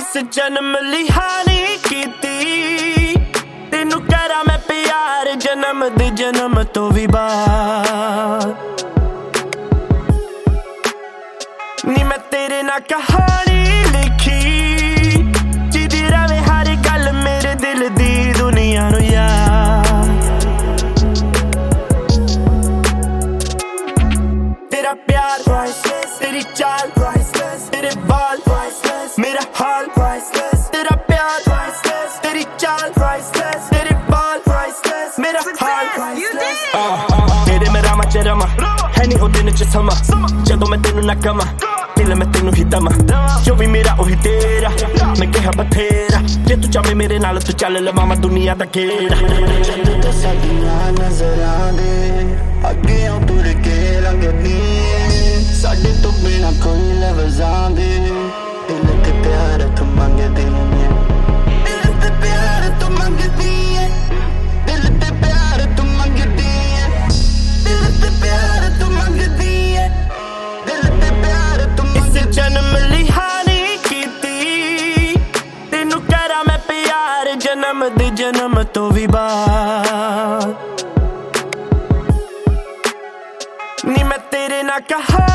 इस जन्म ਲਈ ਹਾਨੀ ਕੀਤੀ ਤੈਨੂੰ ਕਰਾਂ ਮੈਂ ਪਿਆਰ ਜਨਮ ਦੇ ਜਨਮ ਤੋਂ ਵੀ ਬਾਅਦ ਨੀ ਮੈਂ ਤੇਰੇ ਨਾਲ ਕਹਾਣੀ ਲਿਖੀ ਜਿਹਦੀ ਰਵੇ ਹਰ ਗੱਲ ਮੇਰੇ ਦਿਲ ਦੀ ਦੁਨੀਆ ਨੂੰ ਯਾਦ तेरा प्यार priceless तेरी चाल priceless तेरे बाल priceless मेरा हाल priceless तेरा प्यार priceless तेरी चाल priceless तेरे बाल priceless मेरा हाल priceless तेरे में रामा च रमा है नहीं ओ दिन च समा जदों मैं तेनू ना कमा दिल मैं तेनू ही दमा जो भी मेरा ओही तेरा मैं कहा बथेरा जे तू चाहे मेरे नाल तू चल लवा मैं दुनिया दा गेड़ा जद ते साडियां नजरां दे अगे तुर के लंघदी साडे तो बिना कोई लफ्ज़ां दे दिल ते प्यार तू मंगदी है दिल ते प्यार तू मंगदी है दिल ते प्यार तू मंगदी है दिल ते प्यार तू मंगदी है दिल ते प्यार तू इस जन्म ਲਈ ਹਾਨੀ ਕੀਤੀ ਤੈਨੂੰ ਕਰਾਂ ਮੈਂ ਪਿਆਰ ਜਨਮ ਦੇ ਜਨਮ ਤੋਂ ਵੀ ਬਾਅਦ ਨੀ ਮੈਂ ਤੇਰੇ ਨਾਲ ਕਹਾ